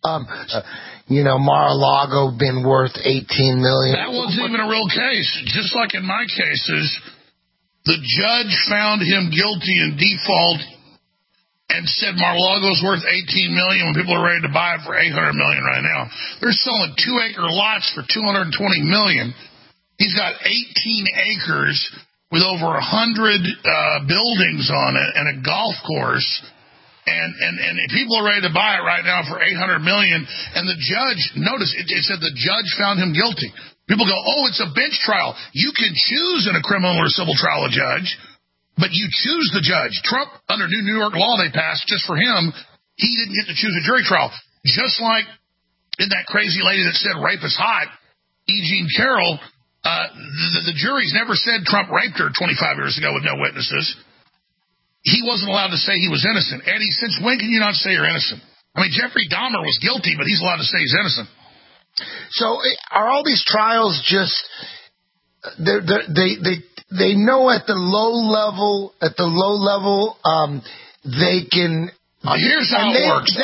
Mar-a-Lago been worth $18 million. That wasn't even a real case. Just like in my cases, the judge found him guilty in default and said Mar-a-Lago's worth $18 million when people are ready to buy it for $800 million right now. They're selling 2-acre lots for $220 million. He's got 18 acres with over 100 buildings on it and a golf course. And people are ready to buy it right now for $800 million. And the judge, notice, it said the judge found him guilty. People go, oh, it's a bench trial. You can choose in a criminal or civil trial a judge. But you choose the judge. Trump, under New York law they passed just for him, he didn't get to choose a jury trial. Just like in that crazy lady that said rape is hot, E. Jean Carroll, the jury's never said Trump raped her 25 years ago with no witnesses. He wasn't allowed to say he was innocent. Eddie, since when can you not say you're innocent? I mean, Jeffrey Dahmer was guilty, but he's allowed to say he's innocent. So are all these trials just they know at the low level, they can. Here's how it works.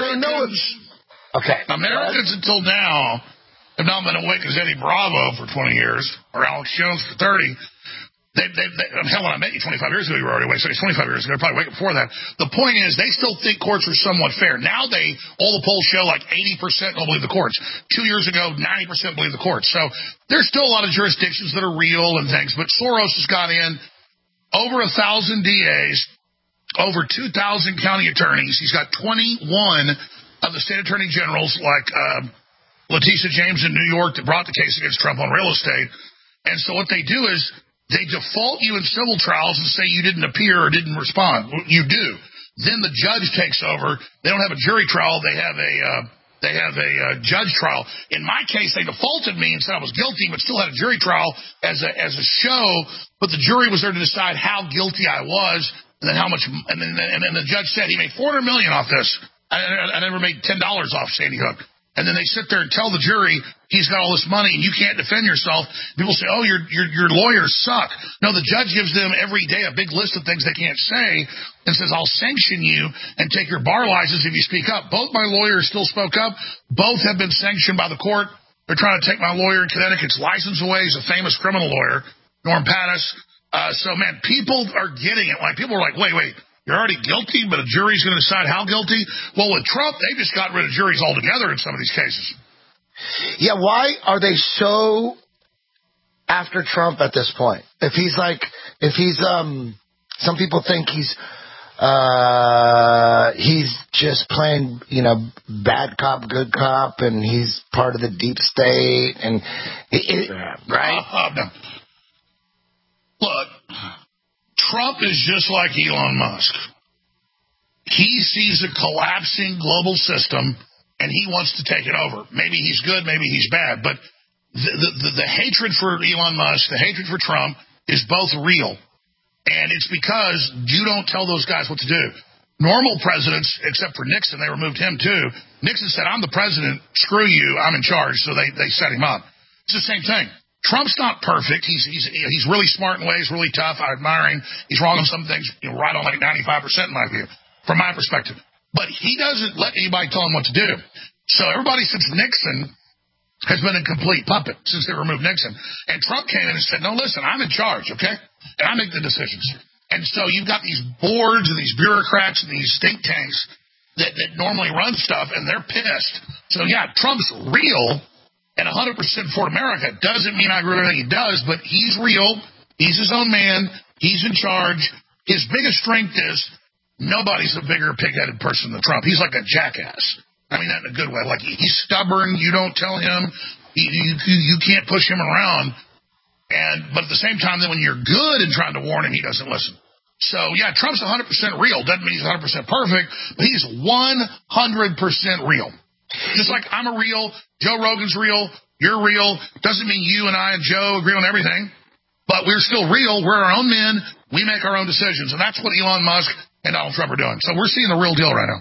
Americans until now have not been awake as Eddie Bravo for 20 years or Alex Jones for 30. Hell, when I met you 25 years ago, you were already awake. So it's 25 years ago. Probably awake before that. The point is, they still think courts are somewhat fair. Now all the polls show like 80% don't believe the courts. 2 years ago, 90% believe the courts. So there's still a lot of jurisdictions that are real and things. But Soros has got in over 1,000 DAs, over 2,000 county attorneys. He's got 21 of the state attorney generals, like Letitia James in New York, that brought the case against Trump on real estate. And so what they do is, they default you in civil trials and say you didn't appear or didn't respond. You do. Then the judge takes over. They don't have a jury trial. They have a judge trial. In my case, they defaulted me and said I was guilty, but still had a jury trial as a show. But the jury was there to decide how guilty I was, and then how much. And then the judge said he made $400 million off this. I never made $10 off Sandy Hook. And then they sit there and tell the jury he's got all this money and you can't defend yourself. People say, oh, your lawyers suck. No, the judge gives them every day a big list of things they can't say and says, I'll sanction you and take your bar license if you speak up. Both my lawyers still spoke up. Both have been sanctioned by the court. They're trying to take my lawyer in Connecticut's license away. He's a famous criminal lawyer, Norm Pattis. So, man, people are getting it. Like, people are like, wait. You're already guilty, but a jury's going to decide how guilty? Well, with Trump, they just got rid of juries altogether in some of these cases. Yeah, why are they so after Trump at this point? If he's some people think he's just playing, bad cop, good cop, and he's part of the deep state, and right? No. Look. Trump is just like Elon Musk. He sees a collapsing global system, and he wants to take it over. Maybe he's good, maybe he's bad, but the hatred for Elon Musk, the hatred for Trump is both real, and it's because you don't tell those guys what to do. Normal presidents, except for Nixon, they removed him too. Nixon said, I'm the president, screw you, I'm in charge, so they set him up. It's the same thing. Trump's not perfect. He's really smart in ways, really tough. I admire him. He's wrong on some things, right on like 95% in my view, from my perspective. But he doesn't let anybody tell him what to do. So everybody since Nixon has been a complete puppet since they removed Nixon. And Trump came in and said, no, listen, I'm in charge, okay? And I make the decisions. And so you've got these boards and these bureaucrats and these think tanks that normally run stuff, and they're pissed. So, yeah, Trump's real and 100% for America. Doesn't mean I agree with everything he does, but he's real. He's his own man. He's in charge. His biggest strength is nobody's a bigger pig-headed person than Trump. He's like a jackass. I mean that in a good way. Like, he's stubborn. You don't tell him. You can't push him around. But at the same time, then when you're good and trying to warn him, he doesn't listen. So, yeah, Trump's 100% real. Doesn't mean he's 100% perfect, but he's 100% real. Just like I'm a real, Joe Rogan's real, you're real. Doesn't mean you and I and Joe agree on everything, but we're still real. We're our own men. We make our own decisions, and that's what Elon Musk and Donald Trump are doing. So we're seeing the real deal right now.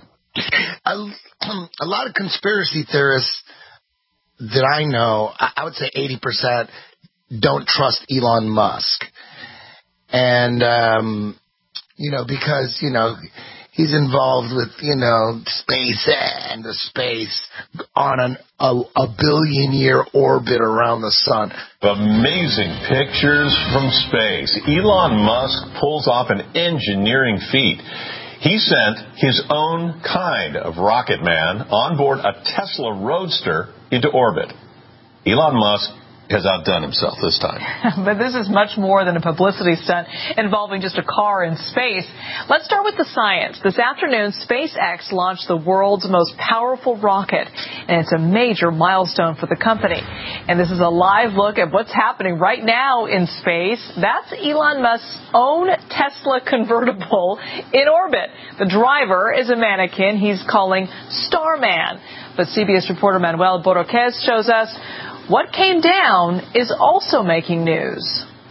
A lot of conspiracy theorists that I know, I would say 80%, don't trust Elon Musk. And, because, he's involved with, space and the space on a billion-year orbit around the sun. Amazing pictures from space. Elon Musk pulls off an engineering feat. He sent his own kind of rocket man on board a Tesla Roadster into orbit. Elon Musk has outdone himself this time. But this is much more than a publicity stunt involving just a car in space. Let's start with the science. This afternoon, SpaceX launched the world's most powerful rocket, and it's a major milestone for the company. And this is a live look at what's happening right now in space. That's Elon Musk's own Tesla convertible in orbit. The driver is a mannequin he's calling Starman. But CBS reporter Manuel Borraquez shows us what came down is also making news.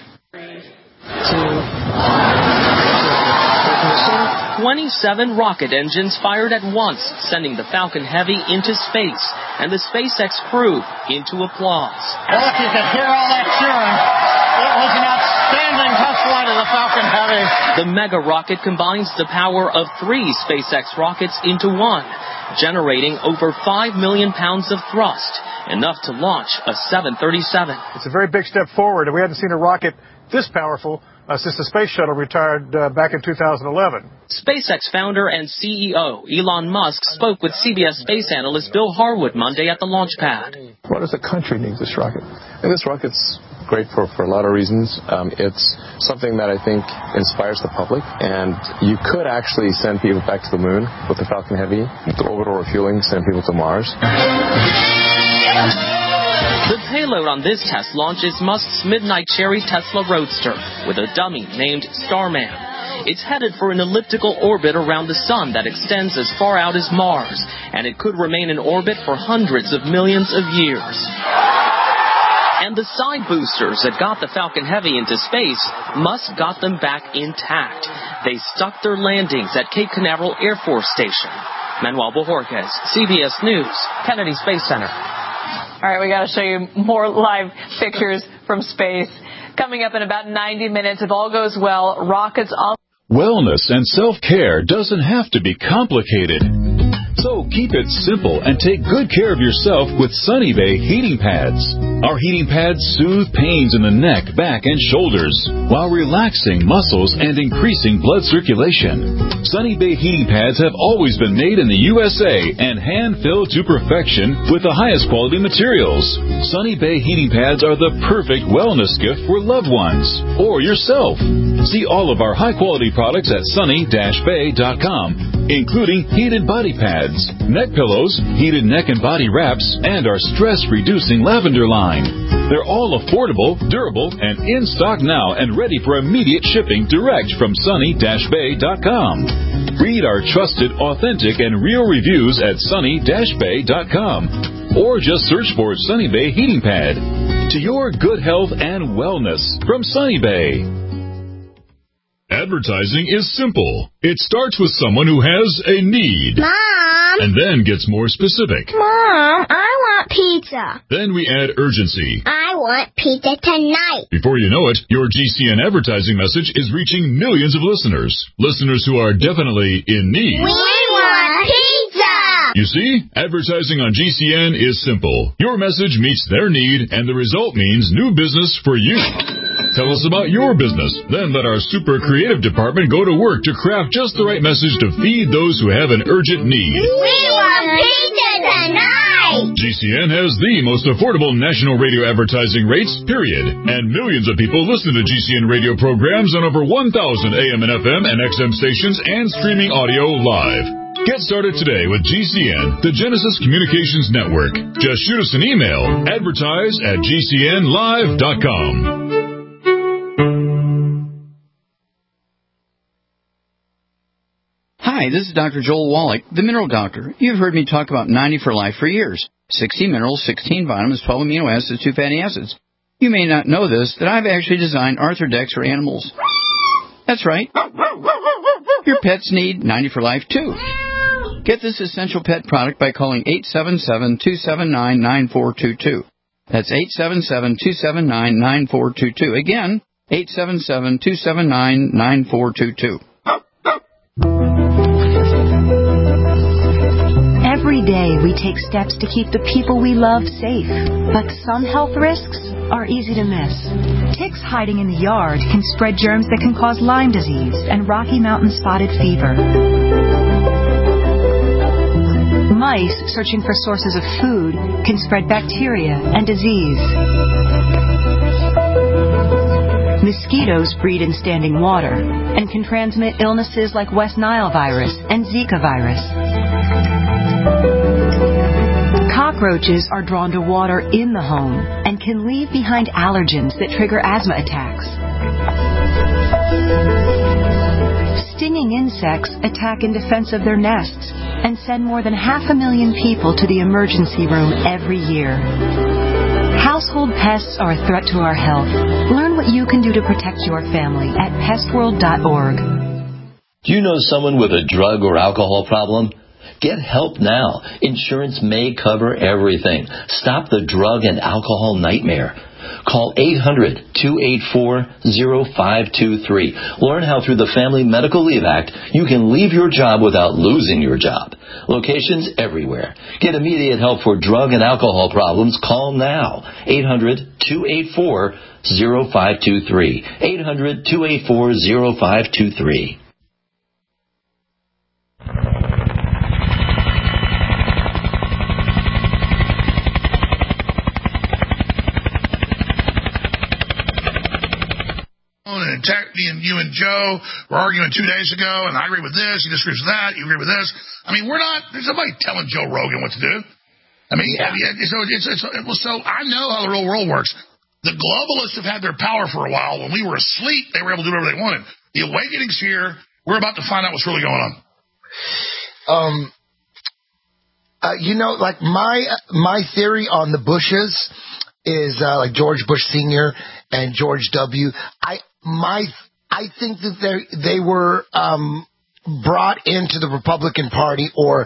27 rocket engines fired at once, sending the Falcon Heavy into space, and the SpaceX crew into applause. Well, if you could hear all that cheering, it was an outstanding test flight of the Falcon Heavy. The mega rocket combines the power of 3 SpaceX rockets into one, generating over 5 million pounds of thrust, enough to launch a 737. It's a very big step forward, and we hadn't seen a rocket this powerful since the space shuttle retired back in 2011. SpaceX founder and CEO Elon Musk spoke with CBS space analyst Bill Harwood Monday at the launch pad. Why does the country need this rocket? And this rocket's great for a lot of reasons. It's something that I think inspires the public, and you could actually send people back to the moon with the Falcon Heavy, the orbital refueling, send people to Mars. The payload on this test launch is Musk's Midnight Cherry Tesla Roadster with a dummy named Starman. It's headed for an elliptical orbit around the sun that extends as far out as Mars, and it could remain in orbit for hundreds of millions of years. And the side boosters that got the Falcon Heavy into space, Musk got them back intact. They stuck their landings at Cape Canaveral Air Force Station. Manuel Borraquez, CBS News, Kennedy Space Center. All right, we got to show you more live pictures from space. Coming up in about 90 minutes, if all goes well, rockets off. Wellness and self-care doesn't have to be complicated. So keep it simple and take good care of yourself with Sunny Bay heating pads. Our heating pads soothe pains in the neck, back, and shoulders while relaxing muscles and increasing blood circulation. Sunny Bay heating pads have always been made in the USA and hand-filled to perfection with the highest quality materials. Sunny Bay heating pads are the perfect wellness gift for loved ones or yourself. See all of our high-quality products at sunny-bay.com, including heated body pads, neck pillows, heated neck and body wraps, and our stress-reducing lavender line. They're all affordable, durable, and in stock now and ready for immediate shipping direct from sunny-bay.com. Free Read our trusted, authentic, and real reviews at sunny-bay.com or just search for Sunny Bay Heating Pad. To your good health and wellness from Sunny Bay. Advertising is simple. It starts with someone who has a need. Mom! And then gets more specific. Mom, I want pizza. Then we add urgency. I want pizza tonight. Before you know it, your GCN advertising message is reaching millions of listeners. Listeners who are definitely in need. We want pizza! You see, advertising on GCN is simple. Your message meets their need, and the result means new business for you. Tell us about your business. Then let our super creative department go to work to craft just the right message to feed those who have an urgent need. We want pizza tonight! GCN has the most affordable national radio advertising rates, period. And millions of people listen to GCN radio programs on over 1,000 AM and FM and XM stations and streaming audio live. Get started today with GCN, the Genesis Communications Network. Just shoot us an email, advertise@gcnlive.com. Hi, this is Dr. Joel Wallach, the Mineral Doctor. You've heard me talk about 90 for Life for years. 60 minerals, 16 vitamins, 12 amino acids, 2 fatty acids. You may not know this, that I've actually designed Arthrodex for animals. That's right. Your pets need 90 for Life, too. Get this essential pet product by calling 877-279-9422. That's 877-279-9422. Again, 877-279-9422. Every day we take steps to keep the people we love safe, but some health risks are easy to miss. Ticks hiding in the yard can spread germs that can cause Lyme disease and Rocky Mountain spotted fever. Mice searching for sources of food can spread bacteria and disease. Mosquitoes breed in standing water and can transmit illnesses like West Nile virus and Zika virus. Cockroaches are drawn to water in the home and can leave behind allergens that trigger asthma attacks. Stinging insects attack in defense of their nests and send more than 500,000 people to the emergency room every year. Household pests are a threat to our health. Learn what you can do to protect your family at pestworld.org. Do you know someone with a drug or alcohol problem? Get help now. Insurance may cover everything. Stop the drug and alcohol nightmare. Call 800-284-0523. Learn how through the Family Medical Leave Act you can leave your job without losing your job. Locations everywhere. Get immediate help for drug and alcohol problems. Call now. 800-284-0523. 800-284-0523. And attack me and you and Joe were arguing 2 days ago, and I agree with this, he disagrees with that, you agree with this. I mean, there's nobody telling Joe Rogan what to do. I mean, so I know how the real world works. The globalists have had their power for a while. When we were asleep, they were able to do whatever they wanted. The awakening's here. We're about to find out what's really going on. Like my theory on the Bushes is like George Bush Sr. and George W. I think that they were brought into the Republican Party or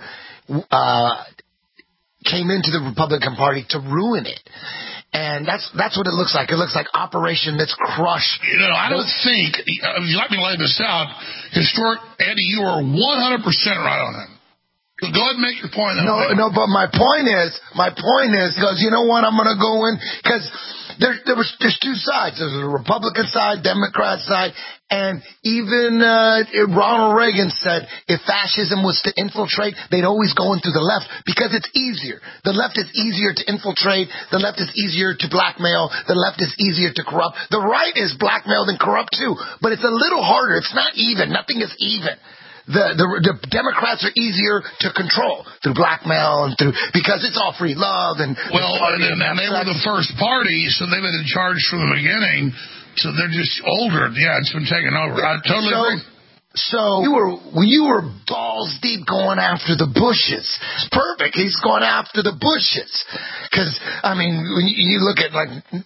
came into the Republican Party to ruin it. And that's what it looks like. It looks like Operation Let's Crush. I don't think, if you let me lay this out, Historic Eddie, you are 100% right on that. Go ahead and make your point. No, but my point is, because you know what, I'm going to go in, because there's two sides. There's a Republican side, Democrat side, and even Ronald Reagan said if fascism was to infiltrate, they'd always go in through the left because it's easier. The left is easier to infiltrate. The left is easier to blackmail. The left is easier to corrupt. The right is blackmailed and corrupt too, but it's a little harder. It's not even. Nothing is even. The Democrats are easier to control through blackmail and because it's all free love and they were the first party, so they've been in charge from the beginning. So they're just older. Yeah, it's been taken over. I totally agree. So you were balls deep going after the Bushes. It's perfect. He's going after the Bushes. Because, I mean, when you look at,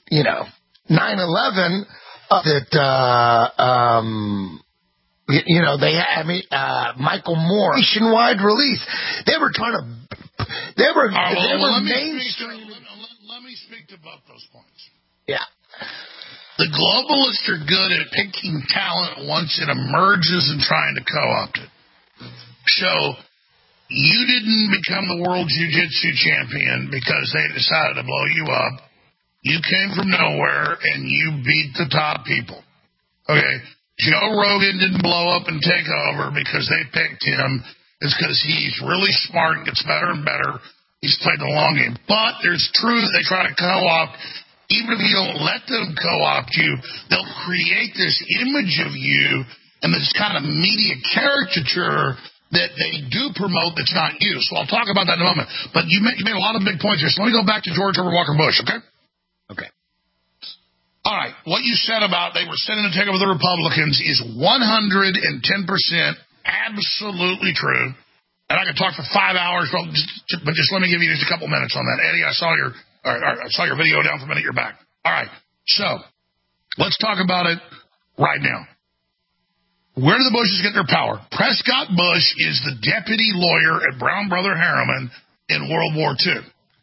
9/11, they had Michael Moore, nationwide release. They were mainstream. Let me speak to both those points. Yeah. The globalists are good at picking talent once it emerges and trying to co-opt it. So you didn't become the world jiu-jitsu champion because they decided to blow you up. You came from nowhere and you beat the top people. Okay, Joe Rogan didn't blow up and take over because they picked him. It's because he's really smart and gets better and better. He's played the long game. But there's truth they try to co-opt. Even if you don't let them co-opt you, they'll create this image of you and this kind of media caricature that they do promote that's not you. So I'll talk about that in a moment. But you made a lot of big points here. So let me go back to George Herbert Walker Bush, okay? Okay. All right. What you said about they were sitting to take over the Republicans is 110% absolutely true. And I could talk for 5 hours, but just let me give you just a couple minutes on that. Eddie, I saw your video down for a minute. You're back. All right. So let's talk about it right now. Where do the Bushes get their power? Prescott Bush is the deputy lawyer at Brown Brother Harriman in World War II.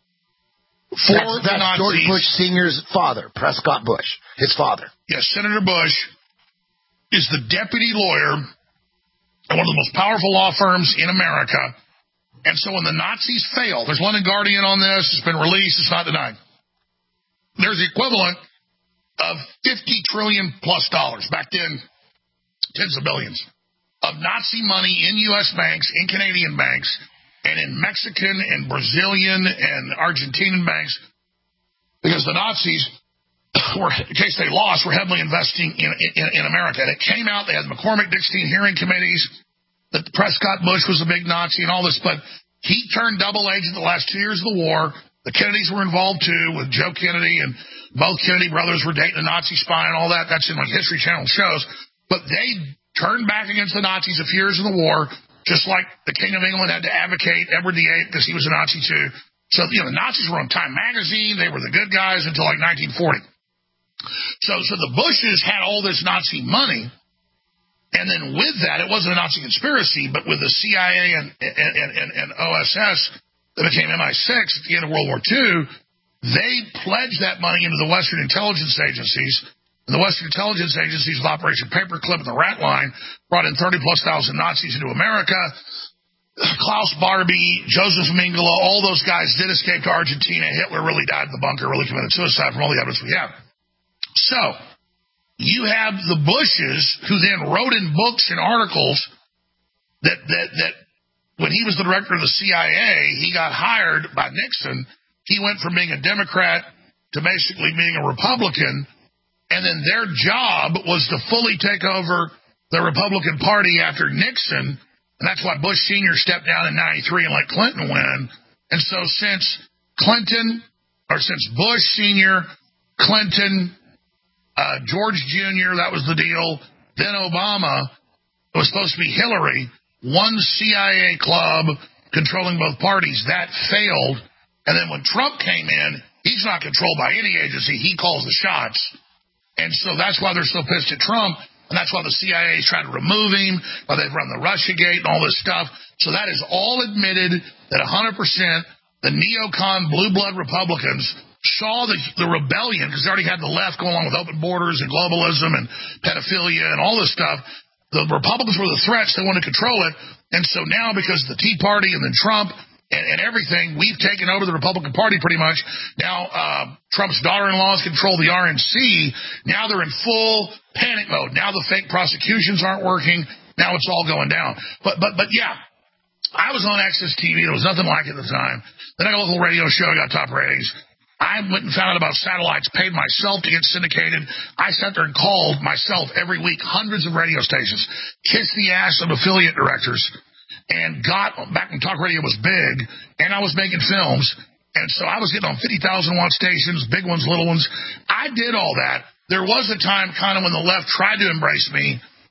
That's George Bush Sr.'s father, Prescott Bush, his father. Yes, Senator Bush is the deputy lawyer at one of the most powerful law firms in America. And so when the Nazis failed, there's London Guardian on this, it's been released, it's not denied. There's the equivalent of $50 trillion plus dollars, back then tens of billions, of Nazi money in U.S. banks, in Canadian banks, and in Mexican and Brazilian and Argentinian banks, because the Nazis, in case they lost, were heavily investing in America. And it came out, they had the McCormick-Dickstein hearing committees, that Prescott Bush was a big Nazi and all this, but he turned double agent the last 2 years of the war. The Kennedys were involved, too, with Joe Kennedy, and both Kennedy brothers were dating a Nazi spy and all that. That's in, History Channel shows. But they turned back against the Nazis a few years in the war, just like the King of England had to advocate Edward VIII because he was a Nazi, too. So, the Nazis were on Time Magazine. They were the good guys until, 1940. So the Bushes had all this Nazi money, and then with that, it wasn't a Nazi conspiracy, but with the CIA and OSS that became MI6 at the end of World War II, they pledged that money into the Western intelligence agencies, and the Western intelligence agencies with Operation Paperclip and the Rat Line brought in 30-plus thousand Nazis into America. Klaus Barbie, Joseph Mengele, all those guys did escape to Argentina. Hitler really died in the bunker, really committed suicide from all the evidence we have. So, you have the Bushes, who then wrote in books and articles that when he was the director of the CIA, he got hired by Nixon. He went from being a Democrat to basically being a Republican, and then their job was to fully take over the Republican Party after Nixon, and that's why Bush Sr. stepped down in 93 and let Clinton win. And so since Bush Sr., Clinton, George Jr., that was the deal. Then Obama, it was supposed to be Hillary, one CIA club controlling both parties. That failed. And then when Trump came in, he's not controlled by any agency. He calls the shots. And so that's why they're so pissed at Trump. And that's why the CIA is trying to remove him, why they've run the Russiagate and all this stuff. So that is all admitted that 100% the neocon blue blood Republicans saw the rebellion, because they already had the left going along with open borders and globalism and pedophilia and all this stuff. The Republicans were the threats. They wanted to control it. And so now, because of the Tea Party and then Trump and everything, we've taken over the Republican Party pretty much. Now Trump's daughter-in-laws control the RNC. Now they're in full panic mode. Now the fake prosecutions aren't working. Now it's all going down. But yeah, I was on Access TV. There was nothing like it at the time. Then I got a local radio show. I got top ratings. I went and found out about satellites, paid myself to get syndicated. I sat there and called myself every week, hundreds of radio stations, kissed the ass of affiliate directors, and got back when talk radio was big, and I was making films. And so I was getting on 50,000-watt stations, big ones, little ones. I did all that. There was a time kind of when the left tried to embrace me,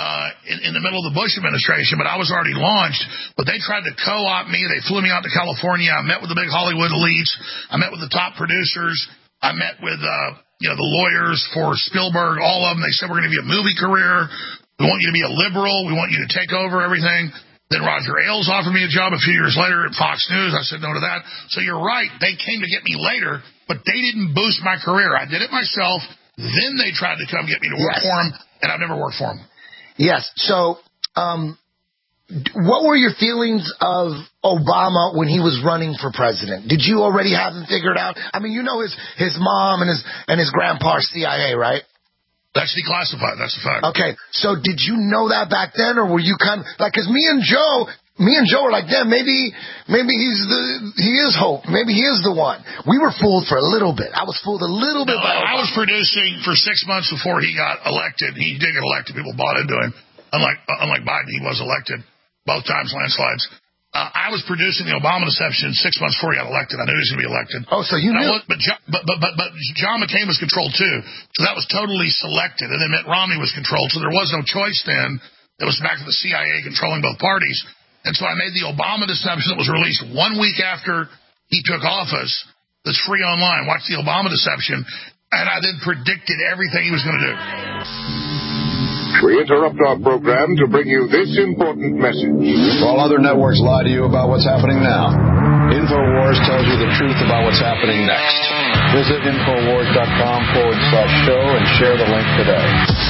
in the middle of the Bush administration, but I was already launched. But they tried to co-opt me. They flew me out to California. I met with the big Hollywood elites. I met with the top producers. I met with the lawyers for Spielberg, all of them. They said, we're going to give you a movie career. We want you to be a liberal. We want you to take over everything. Then Roger Ailes offered me a job a few years later at Fox News. I said no to that. So you're right. They came to get me later, but they didn't boost my career. I did it myself. Then they tried to come get me to work for them, and I've never worked for them. Yes. So, what were your feelings of Obama when he was running for president? Did you already have him figured out? I mean, you know his mom and his grandpa are CIA, right? That's declassified. That's a fact. Okay. So did you know that back then, or were you kind of like, because me and Joe were like, yeah, maybe he is hope. Maybe he is the one. We were fooled for a little bit. I was fooled a little bit by Obama. I was producing for 6 months before he got elected. He did get elected. People bought into him. Unlike Biden, he was elected both times, landslides. I was producing the Obama deception 6 months before he got elected. I knew he was going to be elected. Oh, so you knew? But John McCain was controlled too, so that was totally selected. And then Mitt Romney was controlled, so there was no choice then. It was back to the CIA controlling both parties. And so I made the Obama deception that was released 1 week after he took office. That's free online. Watch the Obama deception. And I then predicted everything he was going to do. We interrupt our program to bring you this important message. While other networks lie to you about what's happening now, InfoWars tells you the truth about what's happening next. Visit Infowars.com/show and share the link today.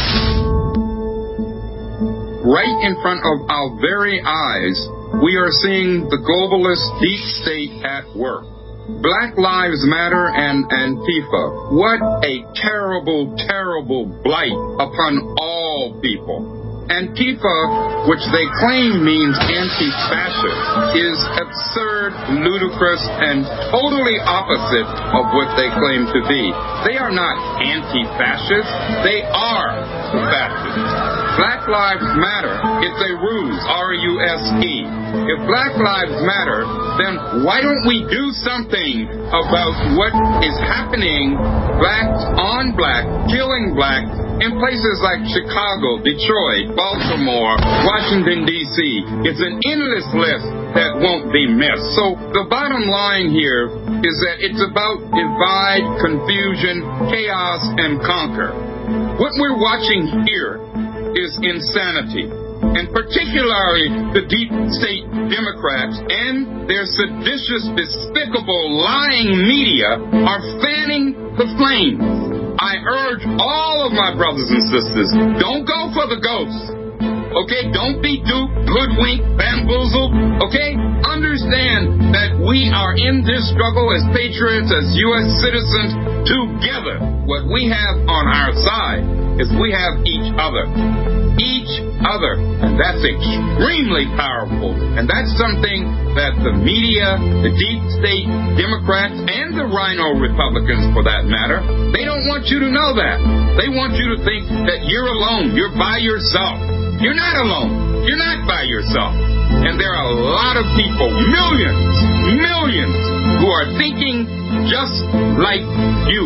Right in front of our very eyes, we are seeing the globalist deep state at work. Black Lives Matter and Antifa. What a terrible, terrible blight upon all people. Antifa, which they claim means anti-fascist, is absurd, ludicrous, and totally opposite of what they claim to be. They are not anti-fascists. They are fascists. Black Lives Matter, it's a ruse, R-U-S-E. If Black Lives Matter, then why don't we do something about what is happening, black on black, killing black, in places like Chicago, Detroit, Baltimore, Washington, D.C. It's an endless list that won't be missed. So the bottom line here is that it's about divide, confusion, chaos, and conquer. What we're watching here is insanity. And particularly the deep state Democrats and their seditious, despicable, lying media are fanning the flames. I urge all of my brothers and sisters, don't go for the ghosts. Okay? Don't be duped, hoodwinked, bamboozled. Okay? Understand that we are in this struggle as patriots, as U.S. citizens, together. What we have on our side is we have each other. Each other. And that's extremely powerful. And that's something that the media, the deep state Democrats, and the rhino Republicans, for that matter, they don't want you to know that. They want you to think that you're alone. You're by yourself. You're not alone. You're not by yourself. And there are a lot of people, millions, who are thinking just like you.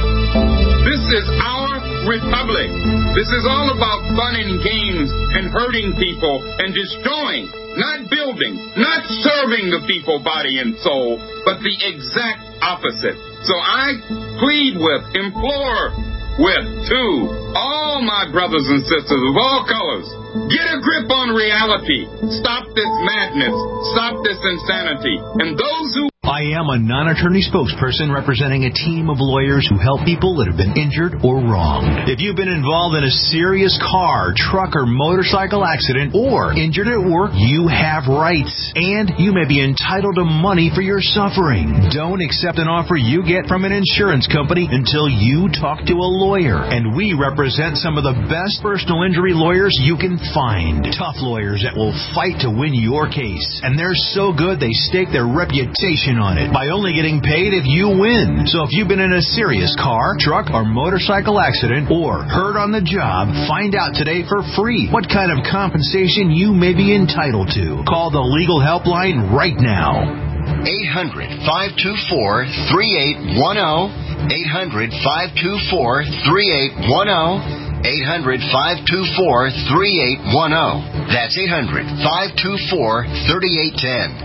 This is our republic. This is all about fun and games and hurting people and destroying, not building, not serving the people, body and soul, but the exact opposite. So I plead with, implore with, to all my brothers and sisters of all colors, get a grip on reality. Stop this madness. Stop this insanity. And those who... I am a non-attorney spokesperson representing a team of lawyers who help people that have been injured or wronged. If you've been involved in a serious car, truck, or motorcycle accident or injured at work, you have rights, and you may be entitled to money for your suffering. Don't accept an offer you get from an insurance company until you talk to a lawyer, and we represent some of the best personal injury lawyers you can find. Tough lawyers that will fight to win your case, and they're so good they stake their reputation on it by only getting paid if you win. So if you've been in a serious car, truck, or motorcycle accident or hurt on the job, find out today for free what kind of compensation you may be entitled to. Call the legal helpline right now. 800-524-3810. 800-524-3810. 800-524-3810. That's 800-524-3810.